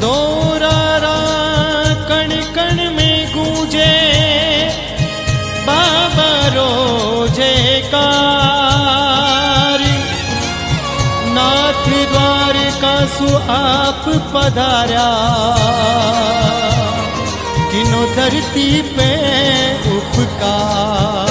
दोरारा कण कण में गूंजे बाबा रोजे कार। नाथ द्वारका सु आप पधारा किनो धरती पे उपकार।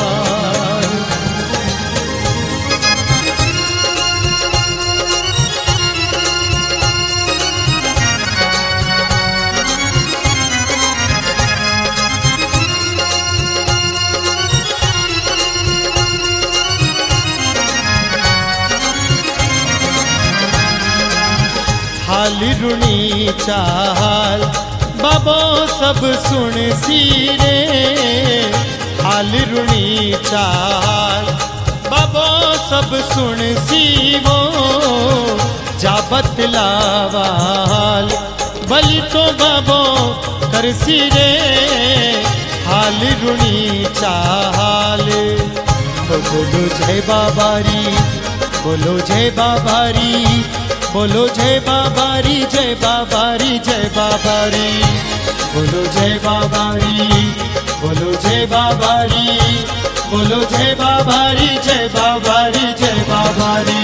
हाल रुणी चाल बाबो सब सुन सीरे। हाल रुणी चाल बाबो सब सुन सीवो जा बतलावाल बलि तो बाबो कर सीरे। हाल रुणी चाल तो बोलो जय बाबारी, बोलो जय बाबारी, बोलो जय बाबारी, जय बाबारी, जय बाबारी। बोलो जय बाबारी, बोलो जय बाबारी, बोलो जय बाबारी, जय बाबारी, जय बाबारी।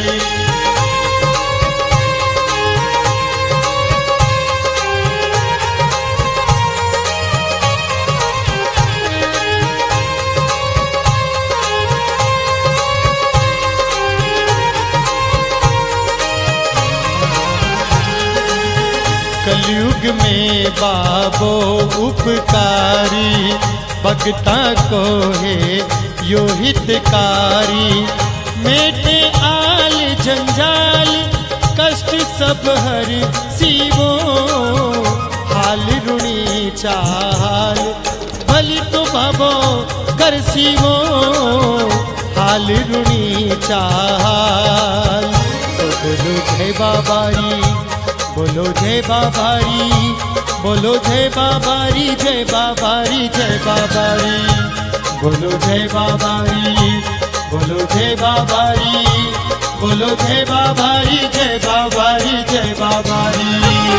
कलयुग में बाबो उपकारी भक्ता को है यो हितकारी। मेटे आल जंजाल कष्ट सब हर सीवो। हाल रुणी चाल भली तो बाबो कर सीवो। हाल रुणी चाल तो बोलो जय बाबारी, बोलो जय बाबारी, बोलो जय बाबारी, जय बाबारी, जय बाबारी। बोलो जय बाबारी, बोलो जय बाबारी, बोलो जय बाबारी, जय बाबारी, जय बाबारी।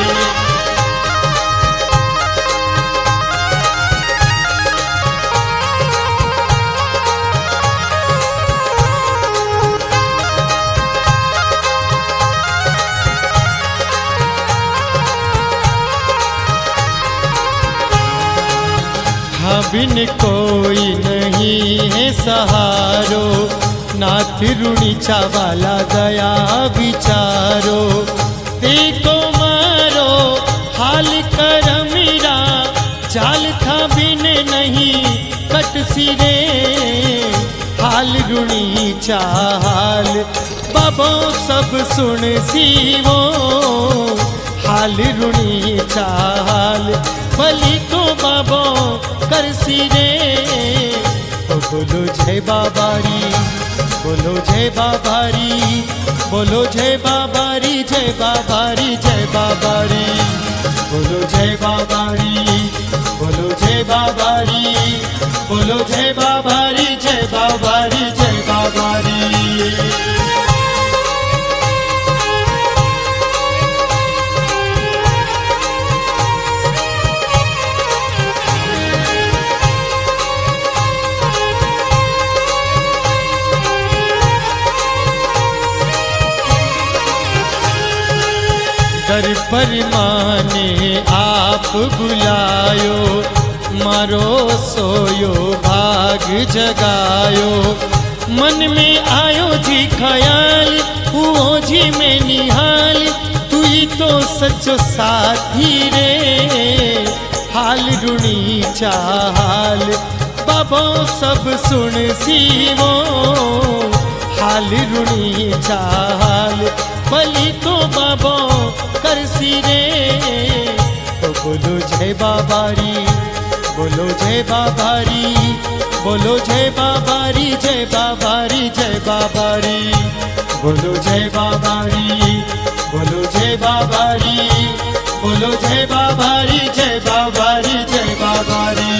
बिन कोई नहीं है सहारो। नाथ रुणी चावाला दया विचारो। देखो मारो हाल कर मेरा चाल था बिन नहीं कट सिरे। हाल रुणी चाल बाबो सब सुन सीवो। हाल रुणी चाल भली तो बाबो कर सीरे। बोलो जय बाबारी, बोलो जय बाबारी, बोलो जय बाबारी, जय बाबारी, जय बाबारी। बोलो जय बाबारी, बोलो जय बाबारी, बोलो जय बाबारी, जय बाबारी, जय बाबारी। दर पर माने आप बुलायो। मारो सोयो भाग जगायो। मन में आयो जी ख्याल हुओ जी में निहाल। तू ही तो सचो साथी रे। हाल रुणी चाल बाबो सब सुन सीवो। हाल रुणी चाल भली तो बाबो कर सीरे। तो बोलो जय बाबारी, बोलो जय बाबारी, बोलो जय बाबारी, जय बाबारी, जय बाबारी। बोलो जय बाबारी, बोलो जय बाबारी, बोलो जय बाबारी, जय बाबारी, जय बाबारी।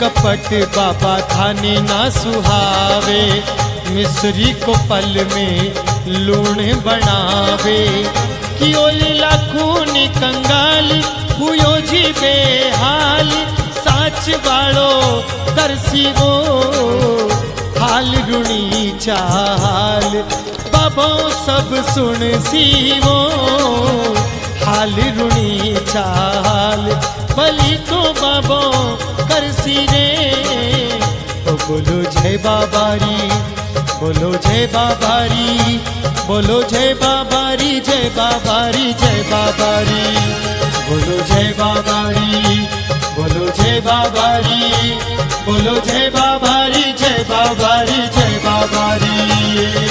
कपट बाबा थाने ना सुहावे, मिस्री को पल में लूण बनावे। कियो लीला खून कंगाल हुयो जी बेहाल, साच वालो तरसी वो हाल रुणी चाल। बाबो सब सुन सीवो हाल रुणी चाल, भली तो बाबो करसी रे। तो बोलो जय बाबारी, बोलो जय बाबारी, बोलो जय बाबारी, जय बाबारी, जय बाबारी। बोलो जय बाबारी, बोलो जय बाबारी, बोलो जय बाबारी, जय बाबारी, जय बाबारी।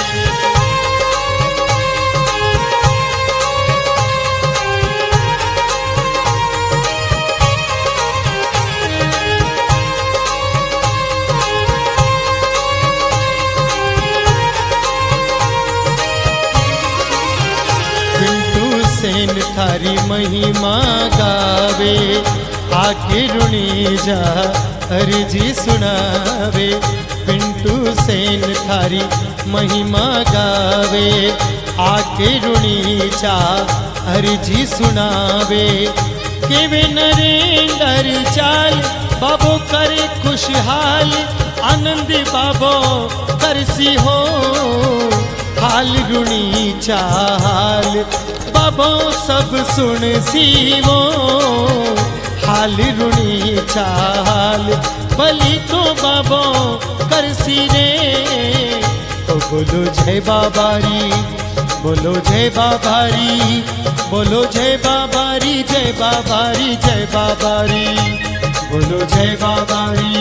सेन थारी महिमा गावे, आके रुणी जा अर्जी सुनावे। पिंटू सेन थारी महिमा गावे, आके रुणी जा अर्जी सुनावे। केवे नरेंद्र चाल बाबो करे खुशहाल, आनंद बाबो करसी हो हाल रुणी चाल। बाबो सब सुन सीवो हाल रुणी चाल, भली तो बाबो करसी रे। तो बोलो जय बाबारी, बोलो जय बाबारी, बोलो जय बाबारी, जय बाबारी, जय बाबारी। बोलो जय बाबारी,